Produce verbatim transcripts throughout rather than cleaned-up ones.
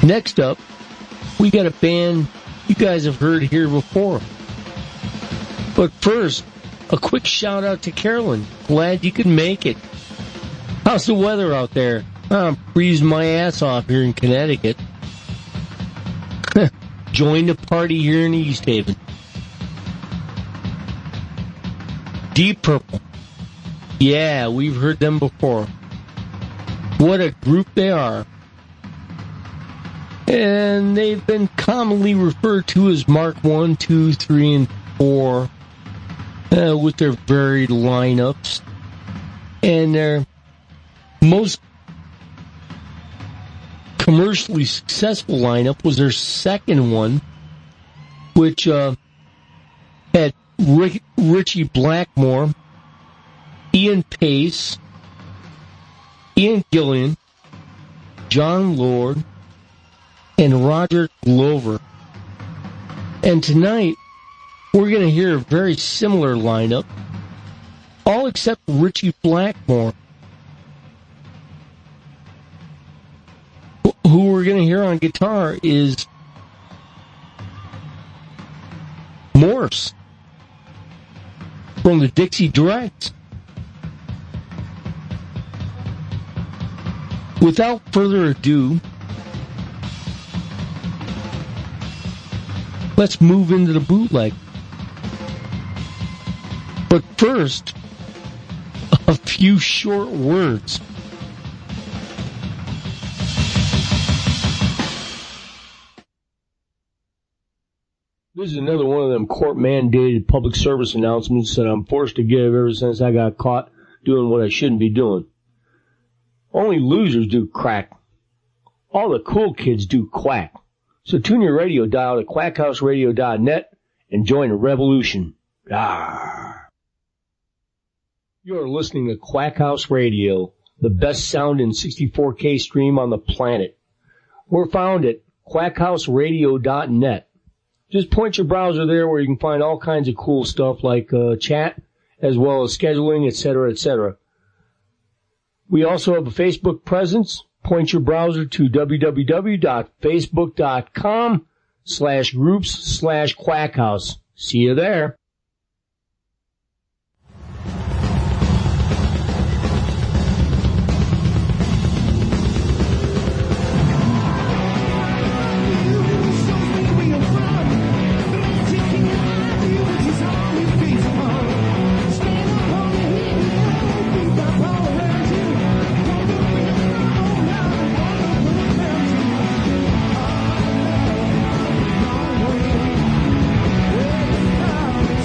Next up, we got a band you guys have heard here before. But first, a quick shout out to Carolyn. Glad you could make it. How's the weather out there? I'm freezing my ass off here in Connecticut. Join the party here in East Haven. Deep Purple. Yeah, we've heard them before. What a group they are. And they've been commonly referred to as Mark one, two, three, and four uh, with their varied lineups. And their most commercially successful lineup was their second one, which uh, had Rick, Richie Blackmore, Ian Pace, Ian Gillian, John Lord, and Roger Glover. And tonight, we're going to hear a very similar lineup, all except Richie Blackmore, who we're going to hear on guitar is Morse from the Dixie Directs. Without further ado, let's move into the bootleg. But first, a few short words. This is another one of them court-mandated public service announcements that I'm forced to give ever since I got caught doing what I shouldn't be doing. Only losers do crack. All the cool kids do quack. So tune your radio dial to quack house radio dot net and join the revolution. Ah. You're listening to Quack House Radio, the best sound in sixty-four K stream on the planet. We're found at quack house radio dot net. Just point your browser there where you can find all kinds of cool stuff like uh, chat, as well as scheduling, et cetera, et cetera. We also have a Facebook presence. Point your browser to w w w dot facebook dot com slash groups slash quackhouse. See you there. Thank you.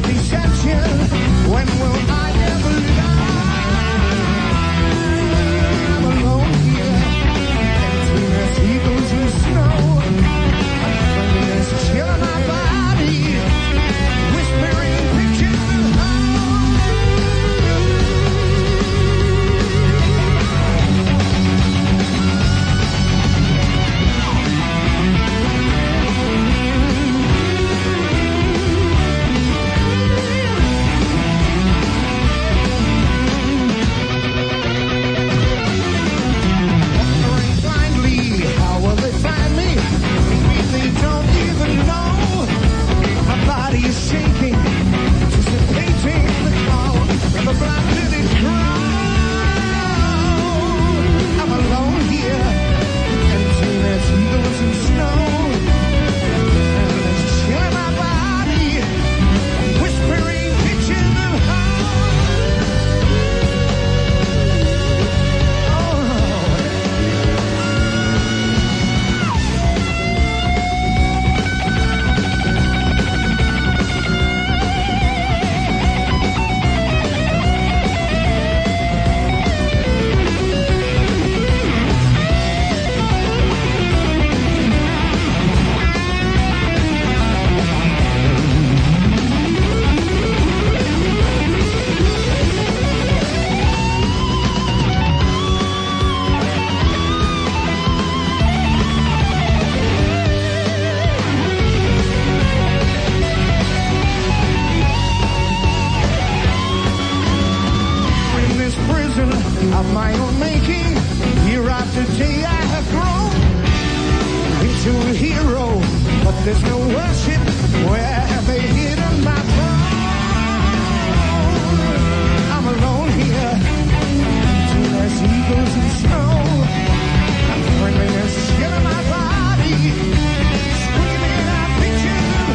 deception. When will I ever die? I'm alone here, emptiness, eagles and snow. Loneliness chilling my body, whispering pictures of shaking, anticipating the call of a black-headed crowd. I'm alone here, emptiness, eagles and snow, and it's chilling my body, whispering pictures of how. Of my own making, year after day I have grown into a hero, but there's no worship. Where have they hidden my throne? I'm alone here, emptiness, eagles and snow, and friendliness chilling my body, screaming out pictures of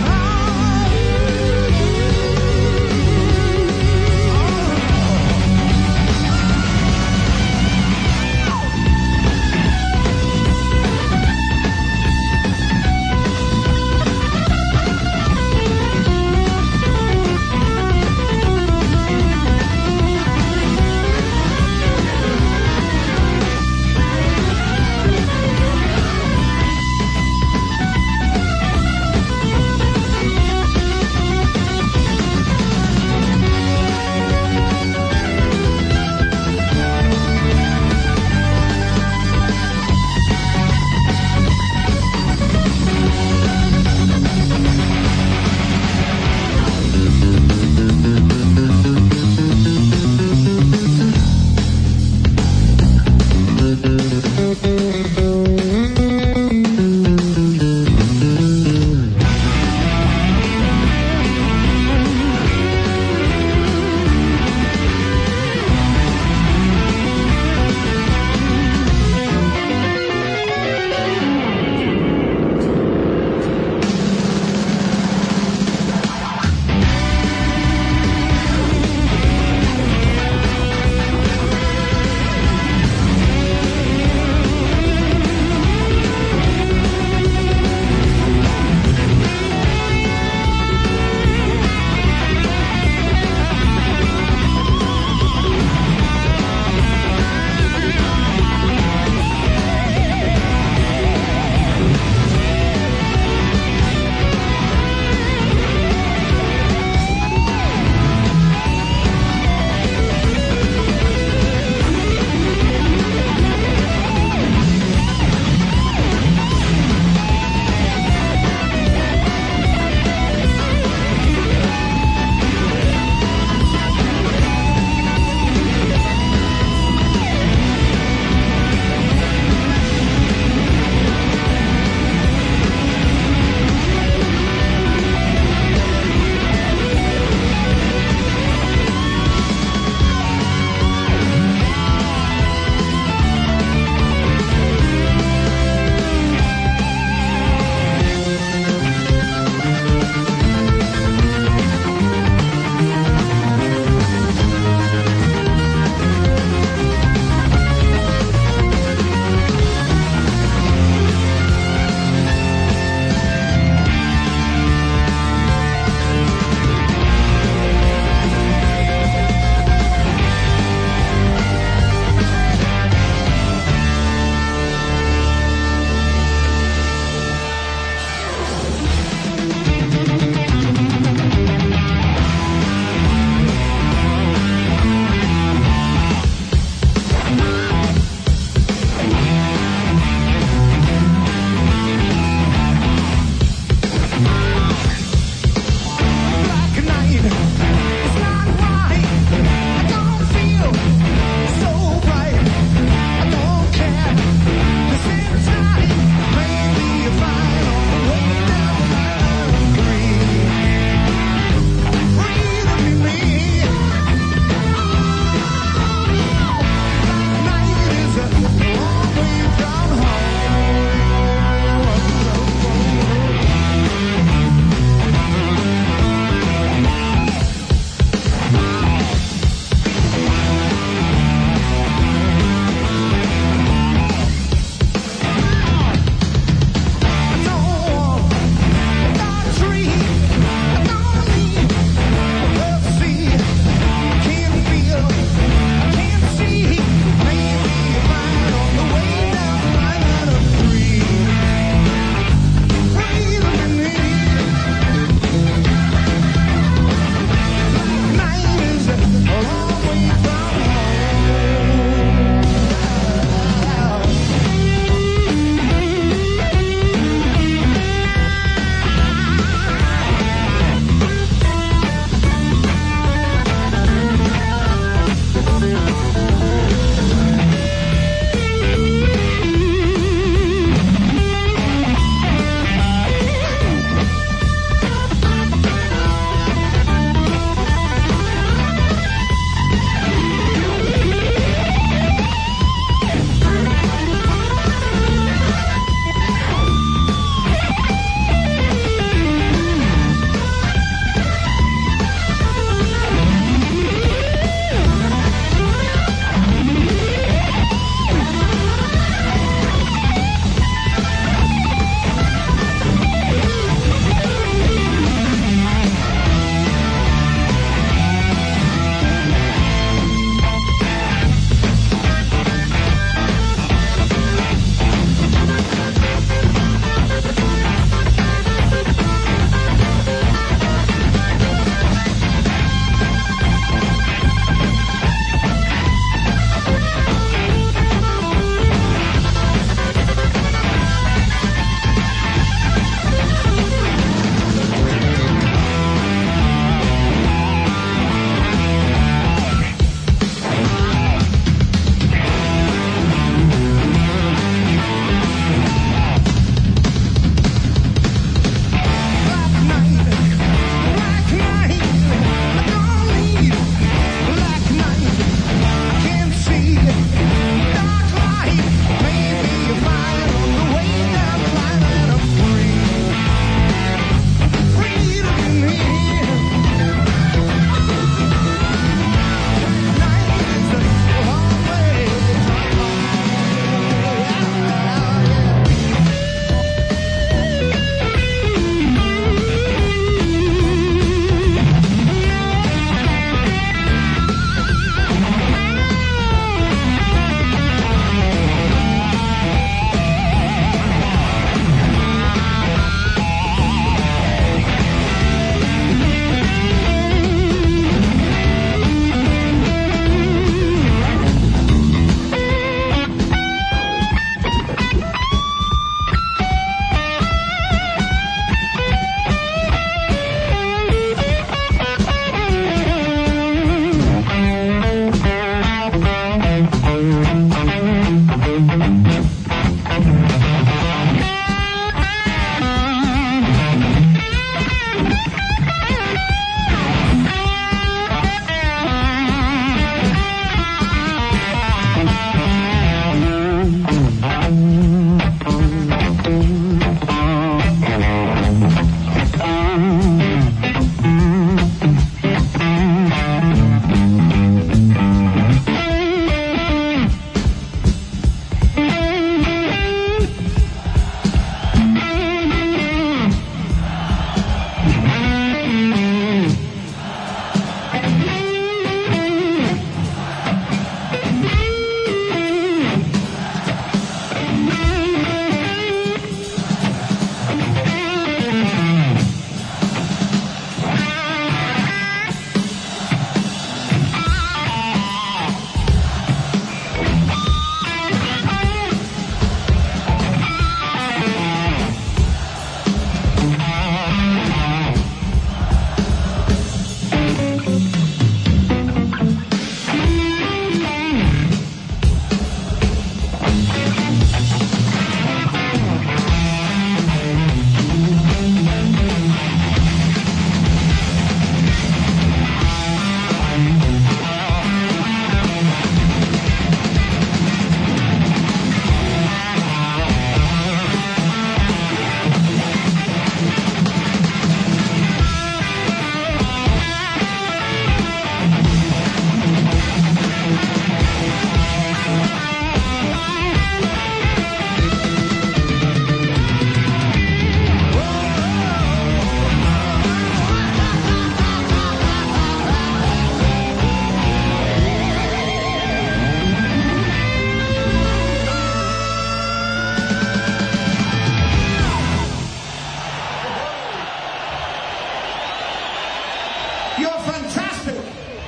You're fantastic.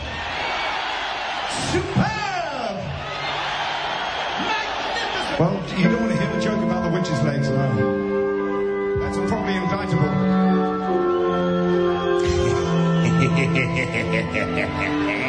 Superb. Magnificent. Well, you don't want to hear the joke about the witch's legs, no. That's probably indictable.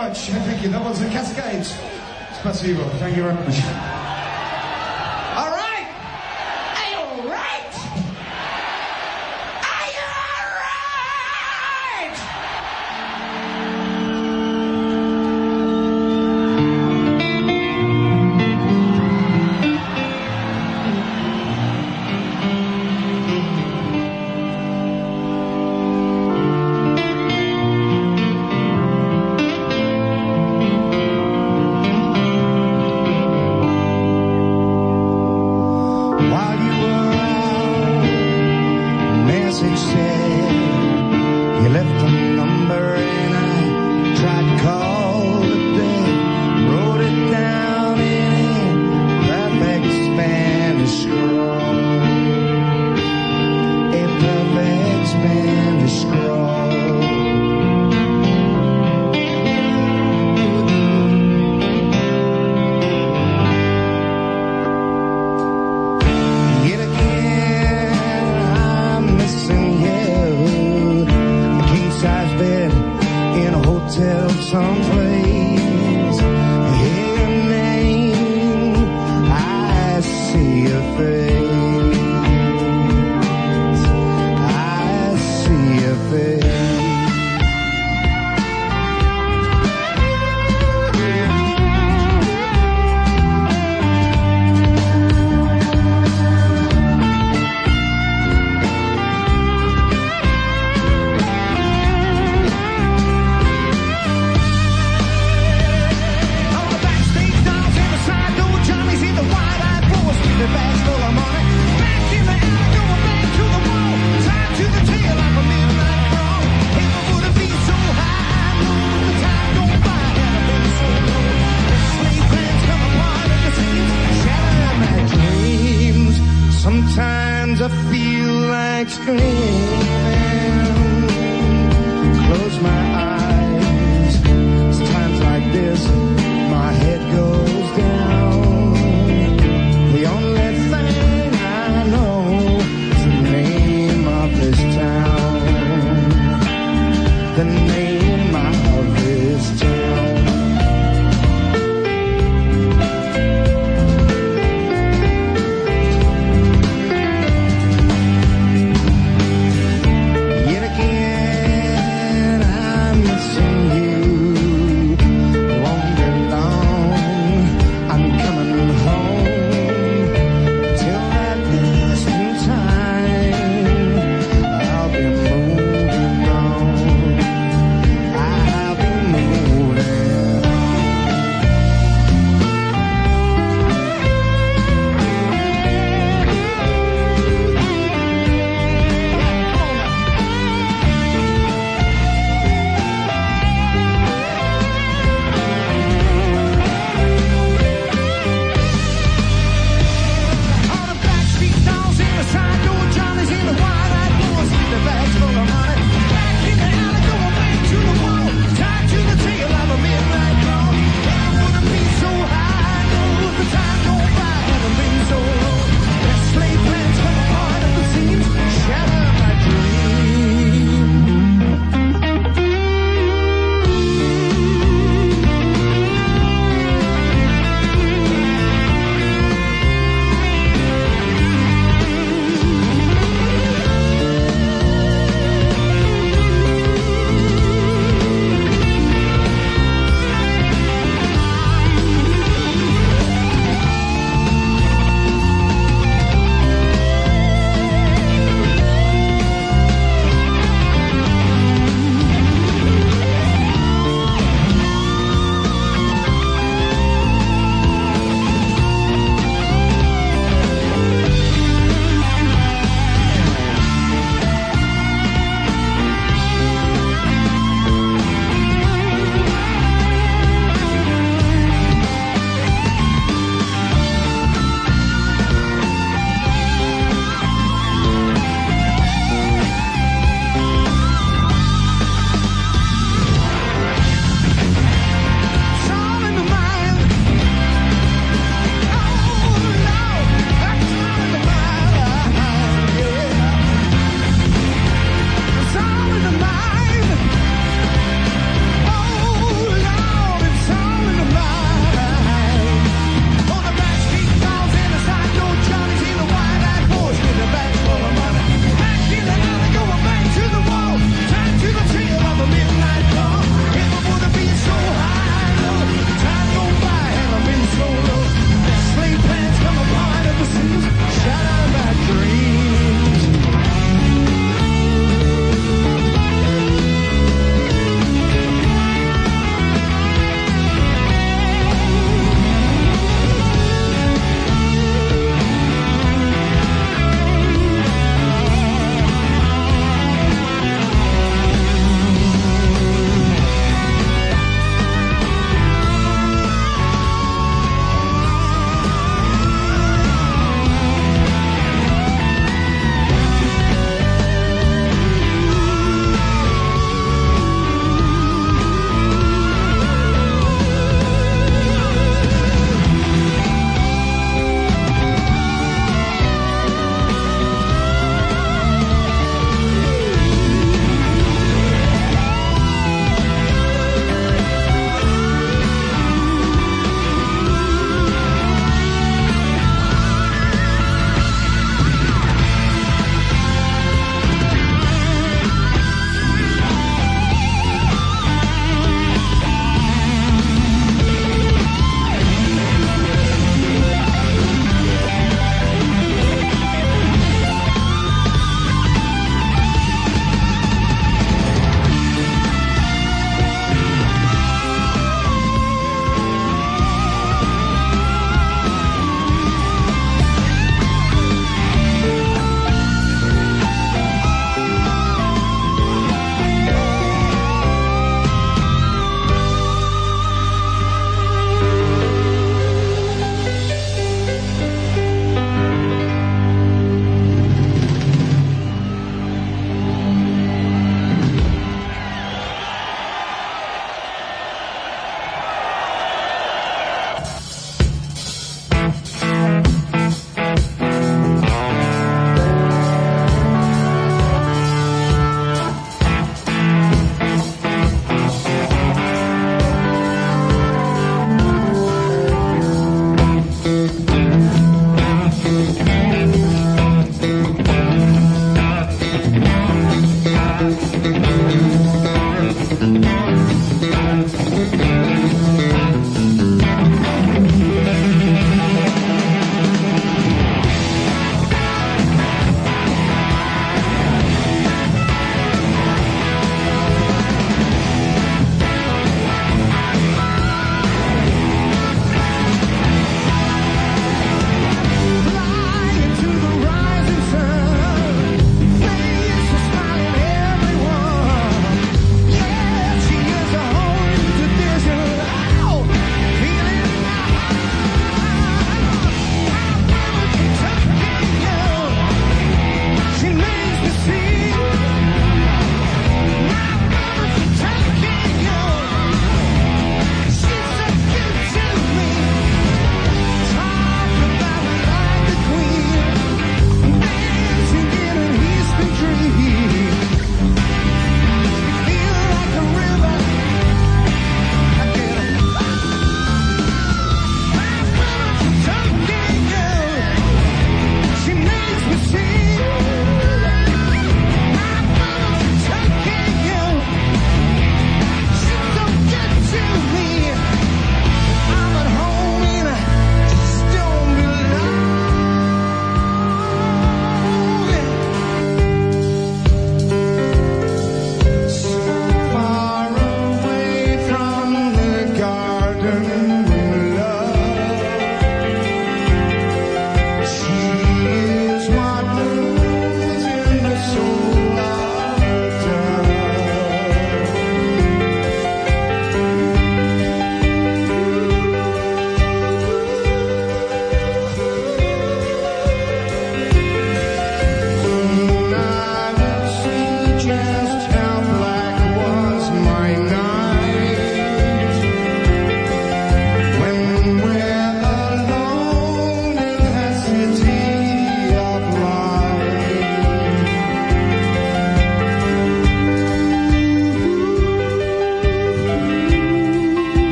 much. Thank you. That was the Cascades. Spasibo. Thank you very much. All right. Are you all right? Are you all right? Sometimes I feel like screaming. Close my eyes. It's times like this my head goes down. The only thing I know is the name of this town. The name of this town.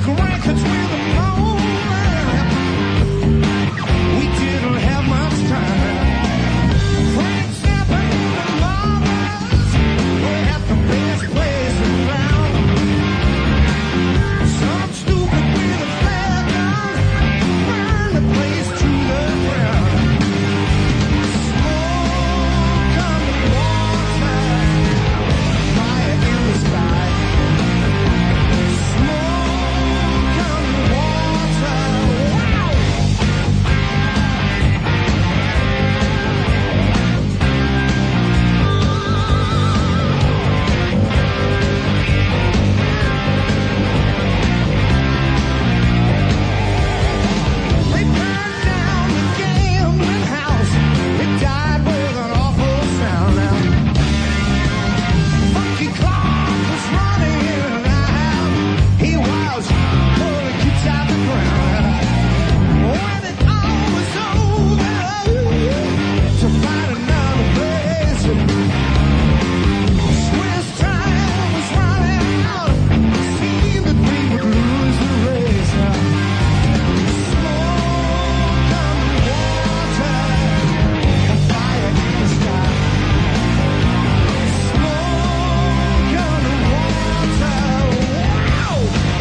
grandkids with a moan. We didn't have much time. Frank Zappa and the Mamas were at the best place around. Some stupid with a flare gun burned the place to the ground. Smoke on the water, fire in the sky. Smoke on the water, wow! They burned down the gambling house. It died with an awful sound. Now, Funky Clark was running in and out. He was pulling kids out the ground. When it all was over, to find another place. Swiss time was running out. Seemed that we would lose the race. Smoke on the water, fire in the sky. Smoke on the water, wow!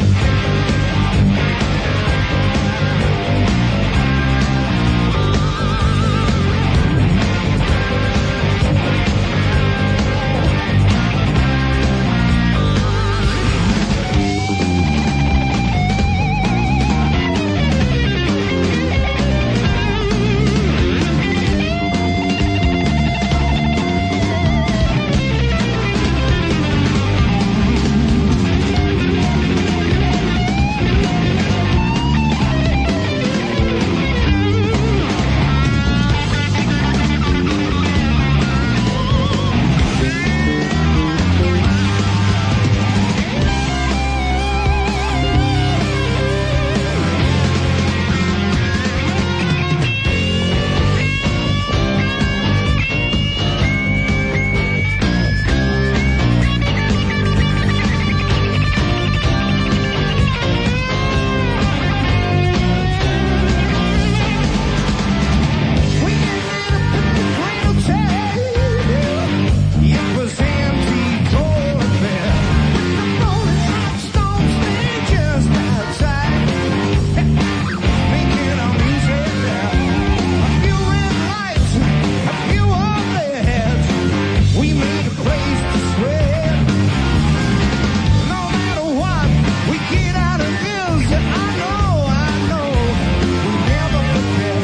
We ended up in the Green Hotel. It was empty, cold and bare. The rolling rock stones lay just outside, making our music there. A few red lights, a few overheads. We made a place to sweat. No matter what, we get out of this. I know, I know, we never forget.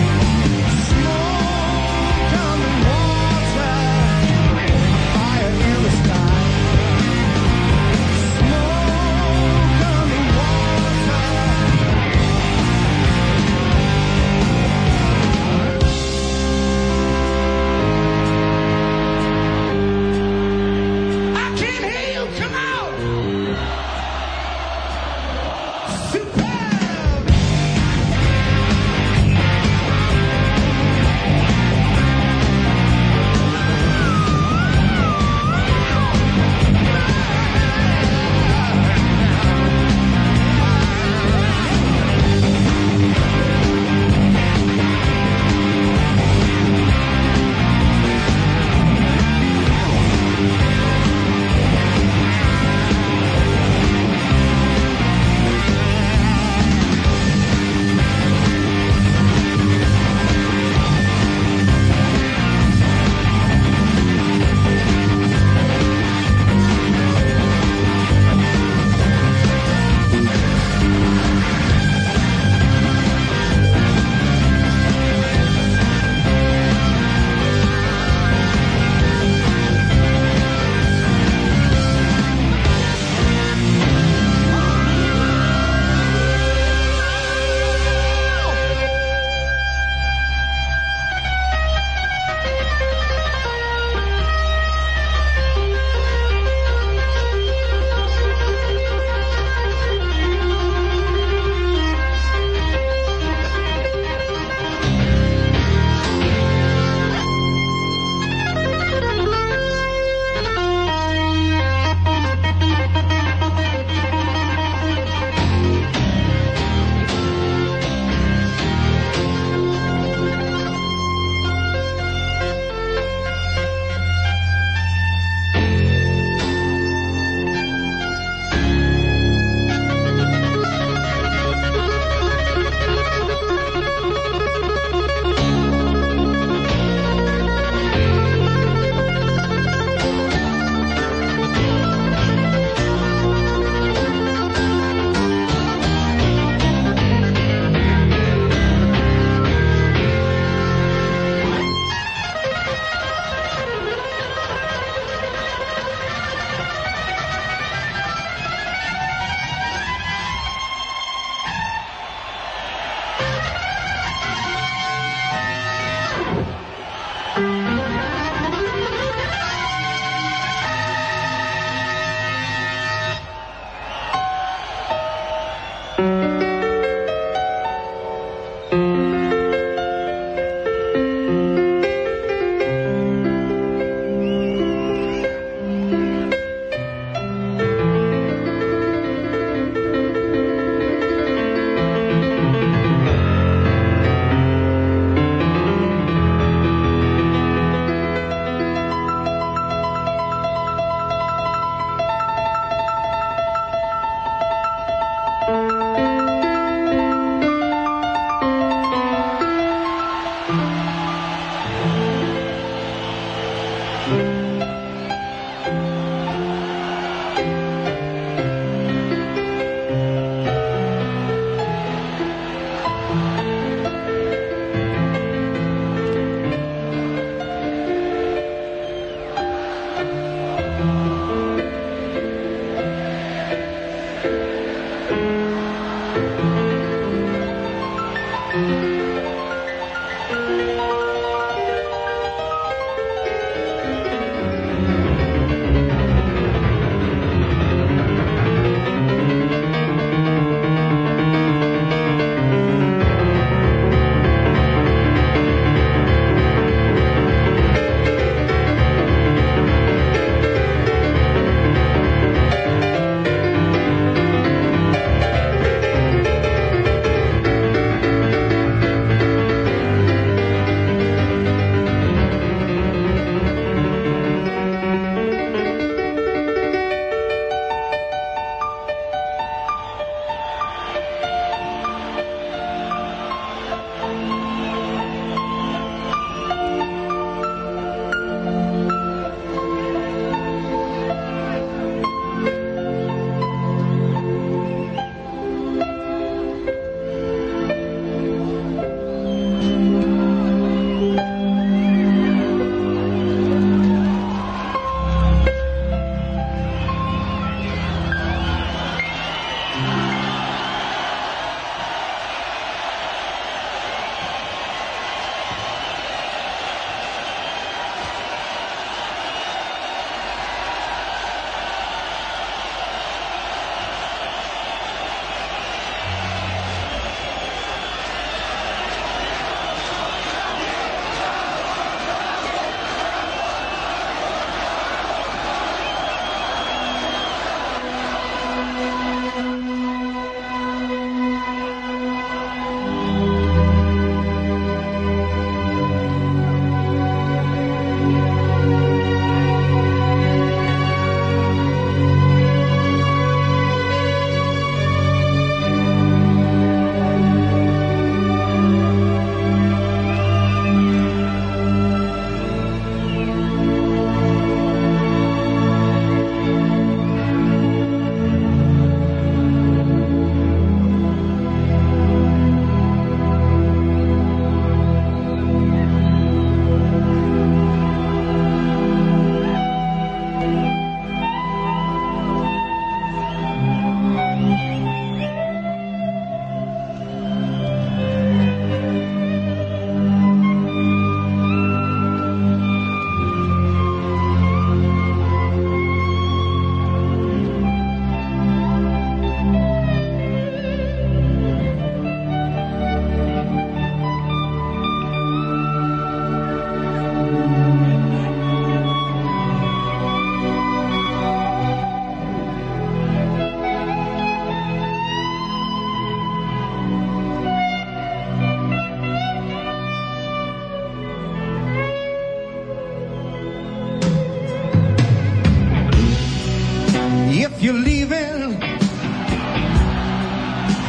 Smoke on the water, fire in the sky. Smoke on the water. I can't hear you, come out! Superb!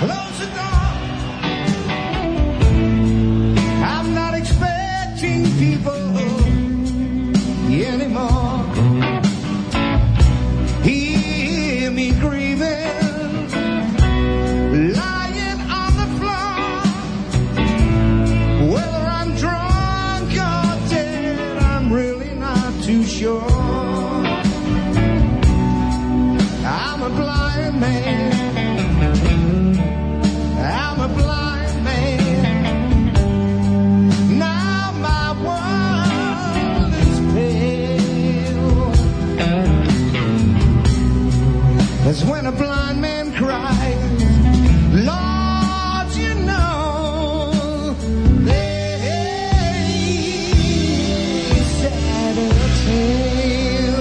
close the door. I'm not expecting people anymore. Hear me grieving, lying on the floor. Whether I'm drunk or dead, I'm really not too sure. I'm a blind man. I'm a blind man. Now my world is pale. That's when a blind man cries, Lord, you know, they said a tale.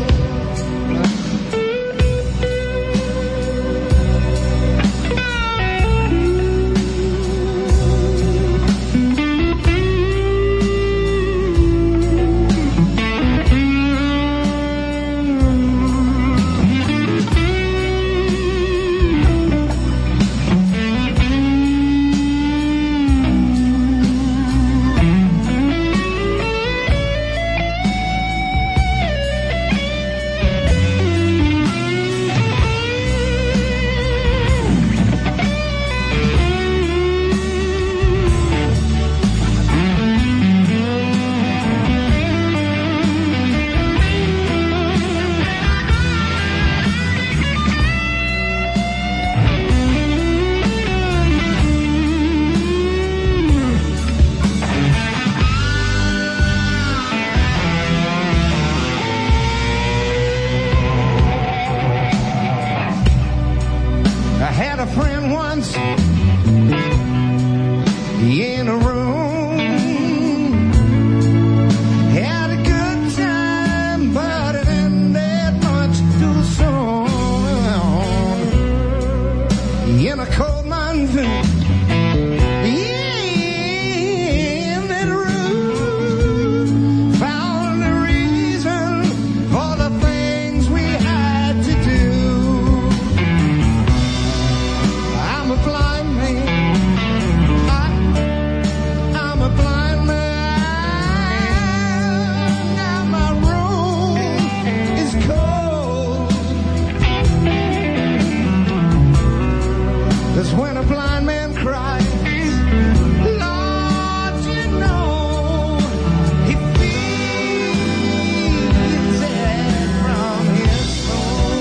I had a friend once in a room, had a good time, but it ended much too soon. In a cold mountain, in that room, found the reason for the things we had to do. I'm a blind man. I, I'm a blind man. Now my room is cold. 'Cause when a blind man cries, Lord, you know, he feels it from his soul.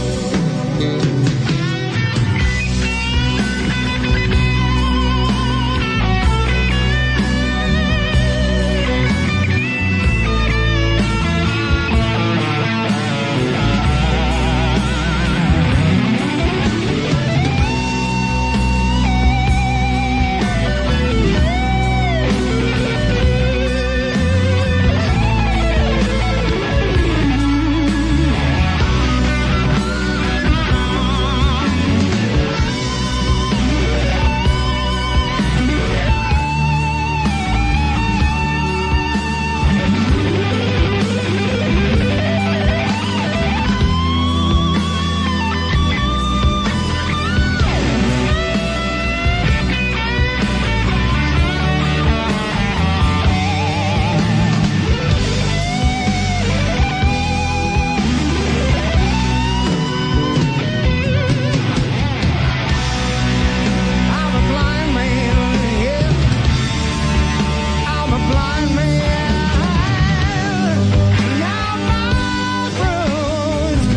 I'm a blind man, yeah. I'm a blind man. Now my room is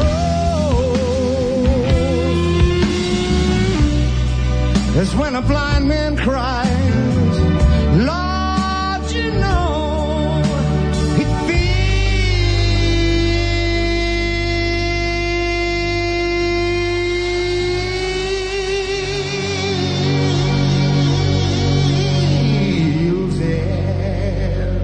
cold. That's when a blind man cries, Lord, you know, he feels it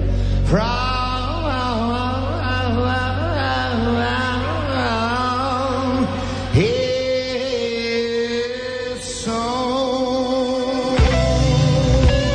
from his soul.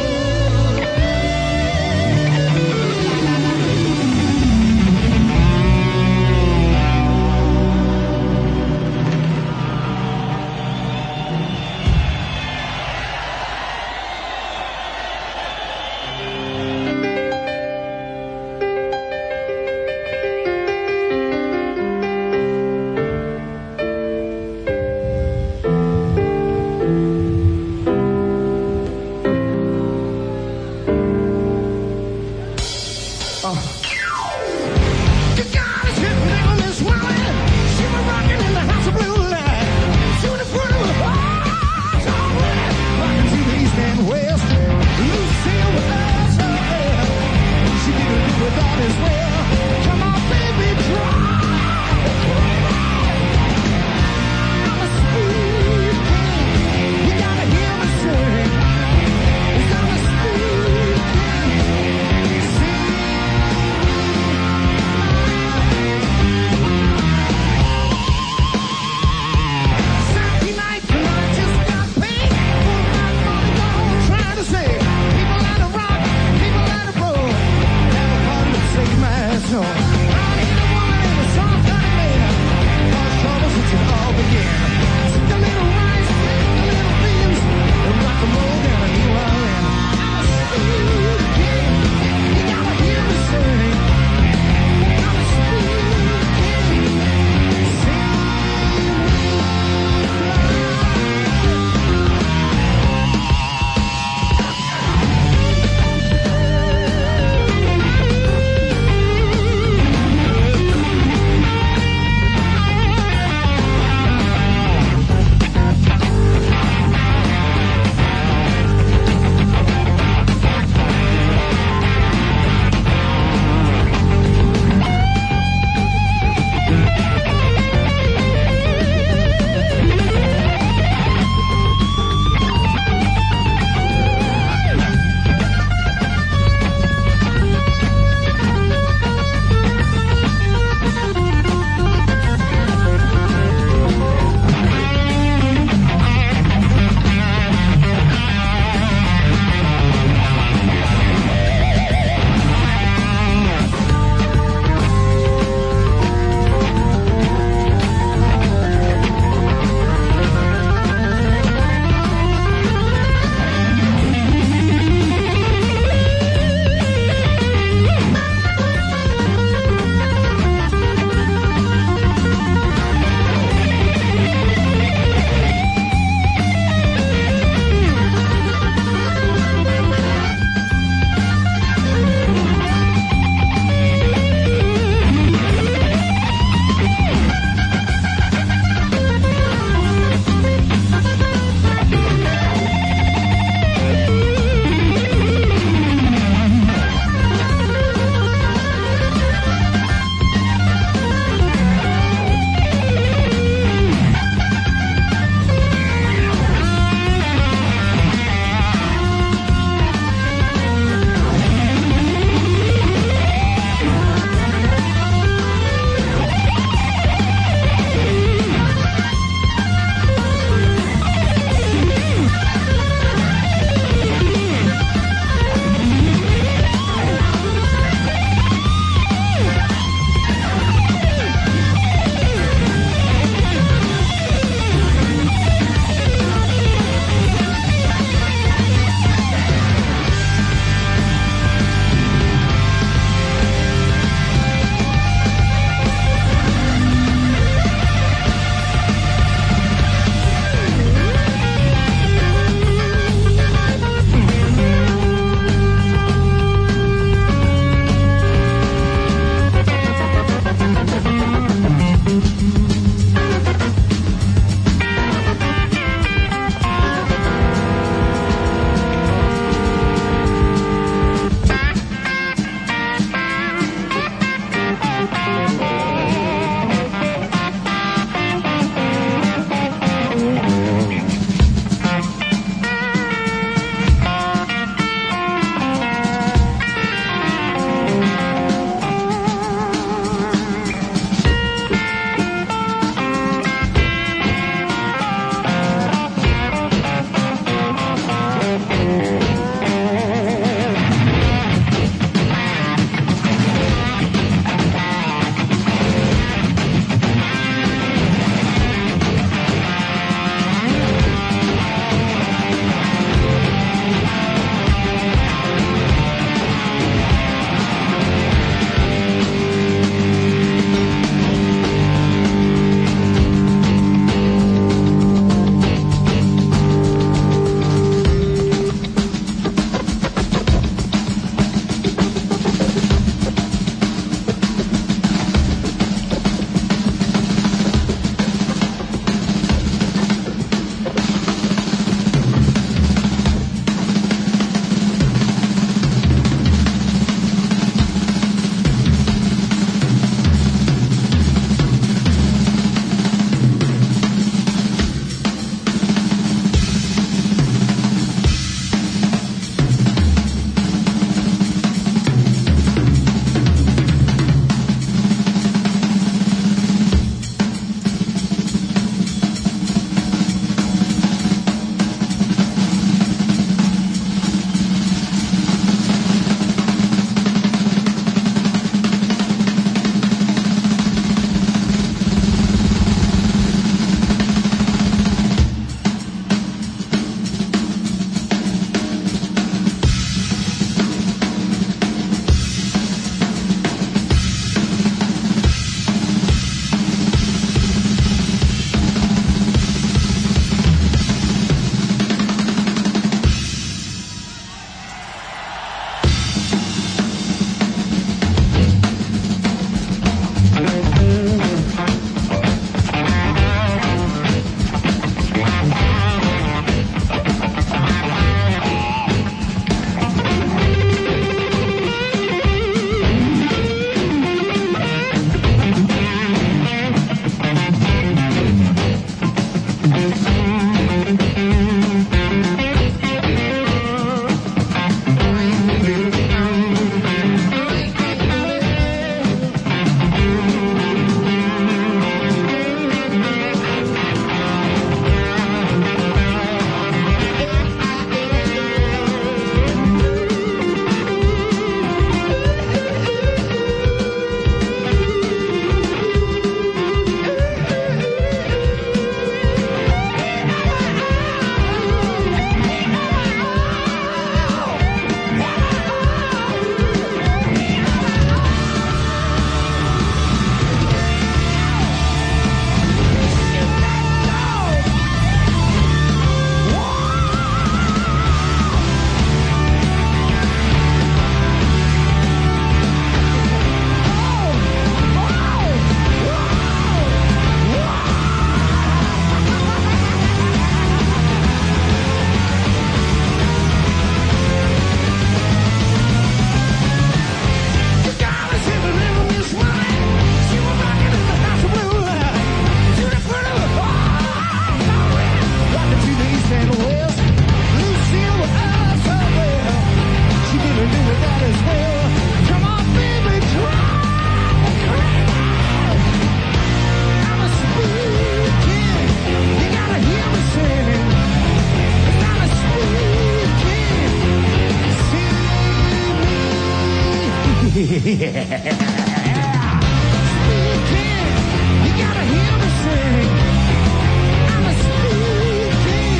You gotta hear me sing. I'm a speaking.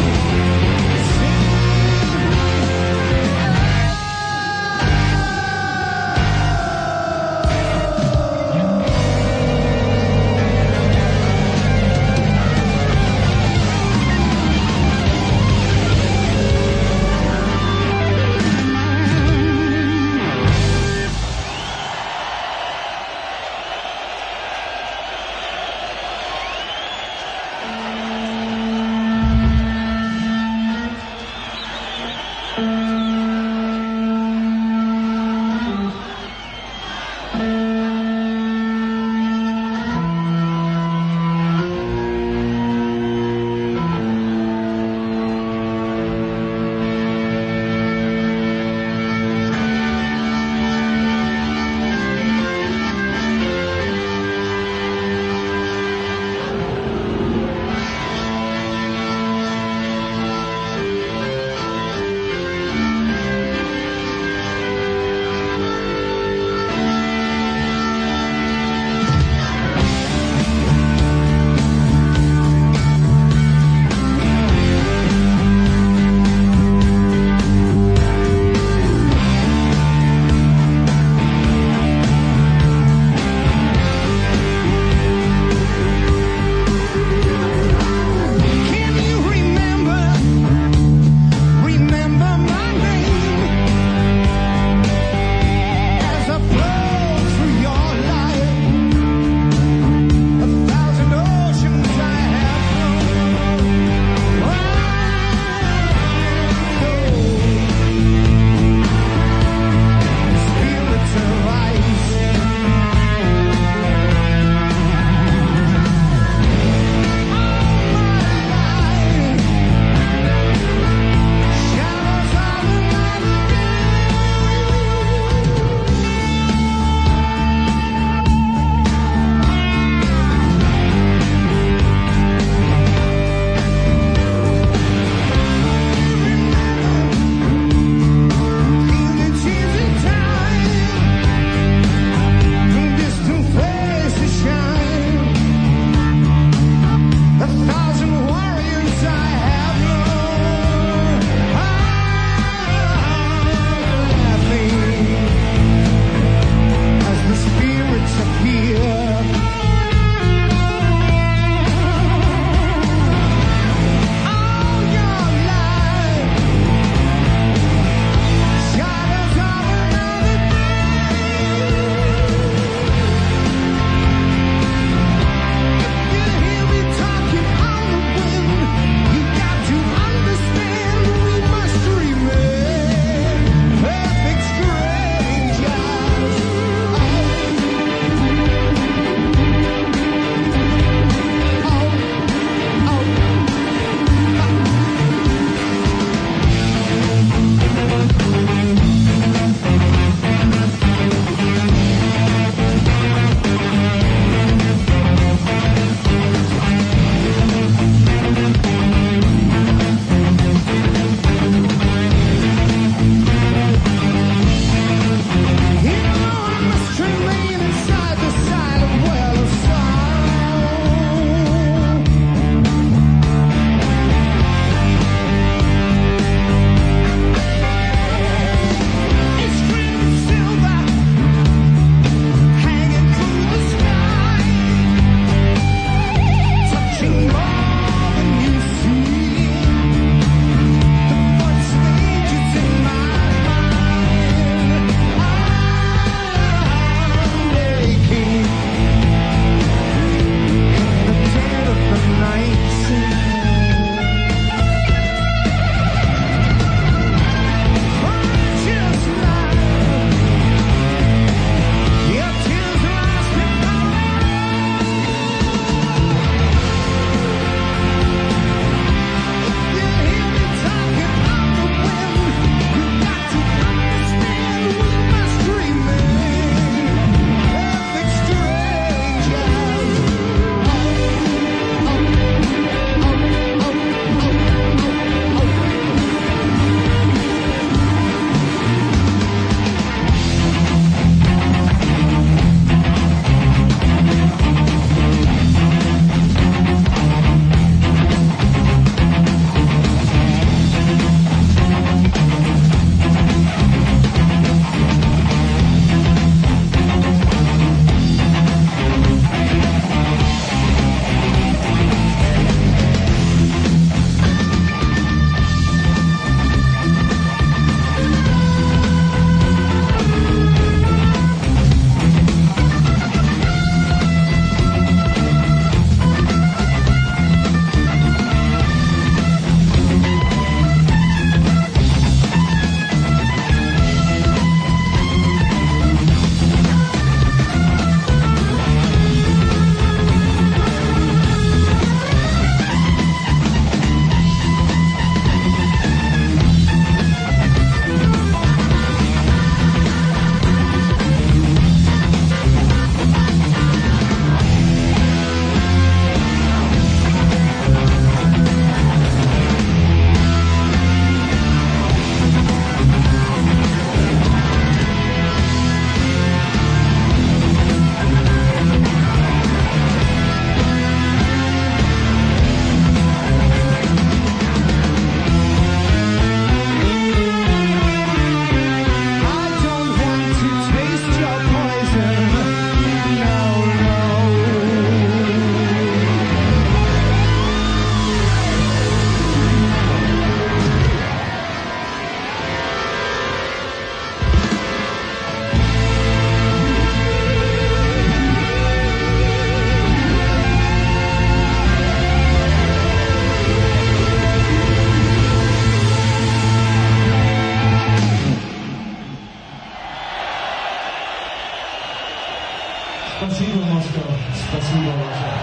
Спасибо большое.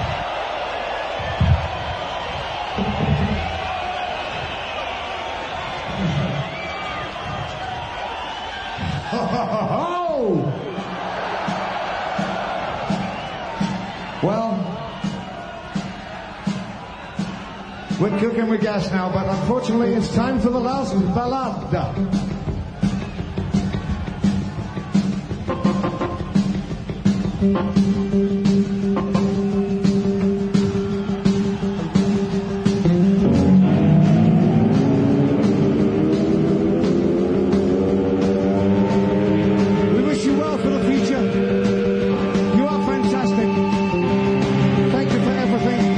Ho-ho-ho-ho! Well, we're cooking with gas now, but unfortunately it's time for the last ballad. We wish you well for the future. You are fantastic. Thank you for everything.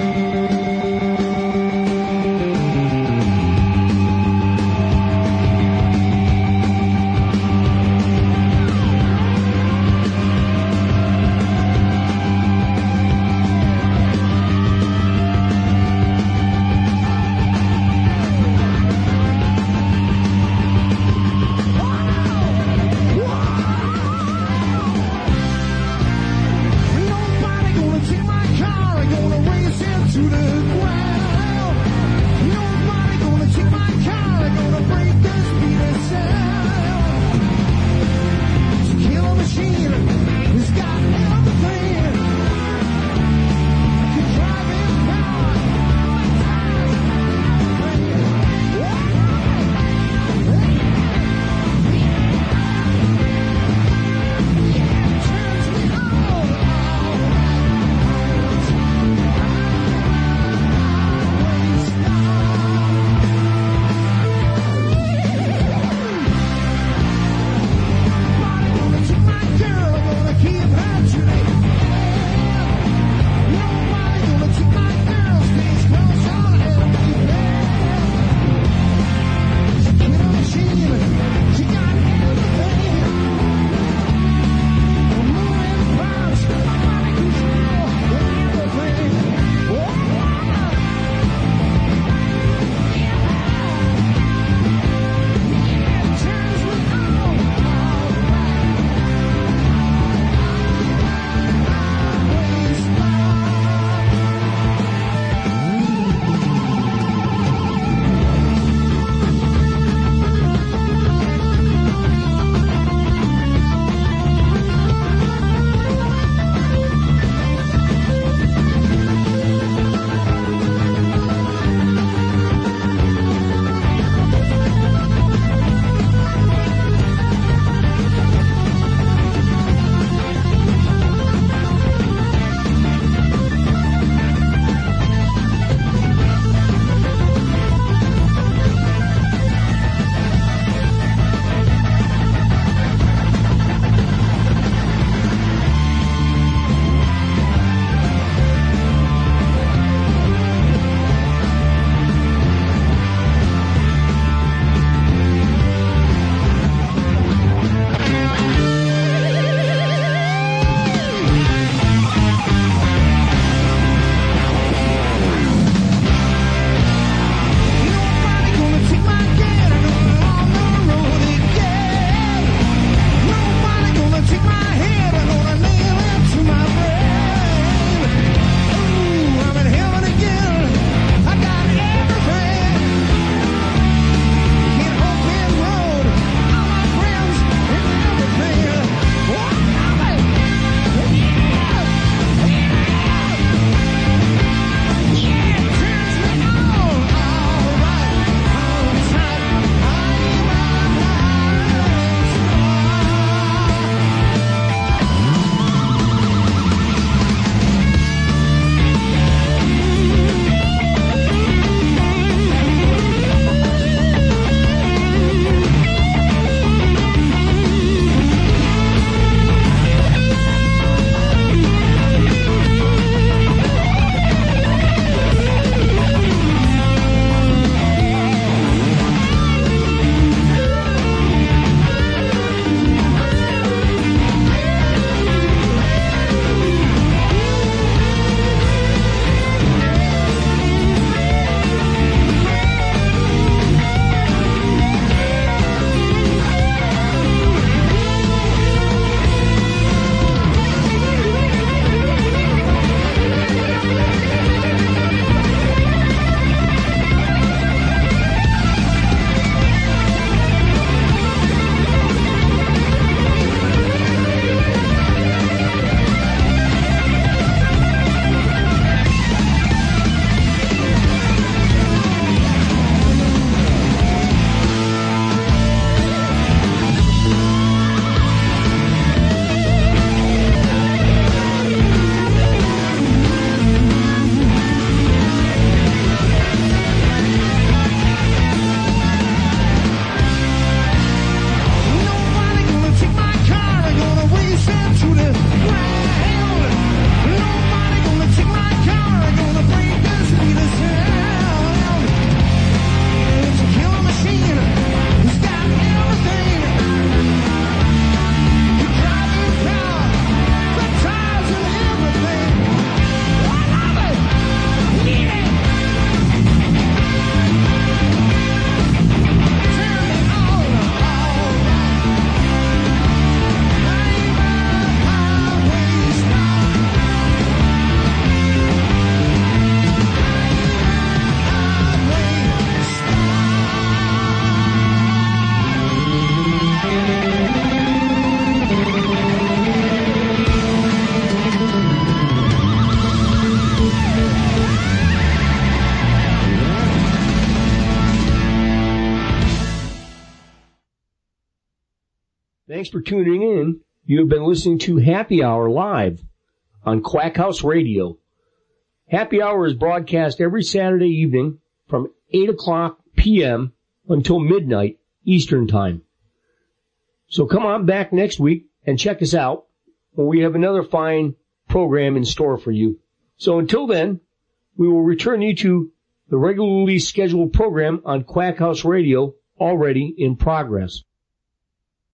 Thanks for tuning in. You have been listening to Happy Hour live on Quack House Radio. Happy Hour is broadcast every Saturday evening from eight o'clock p.m. until midnight Eastern Time. So come on back next week and check us out when we have another fine program in store for you. So until then, we will return you to the regularly scheduled program on Quack House Radio, already in progress.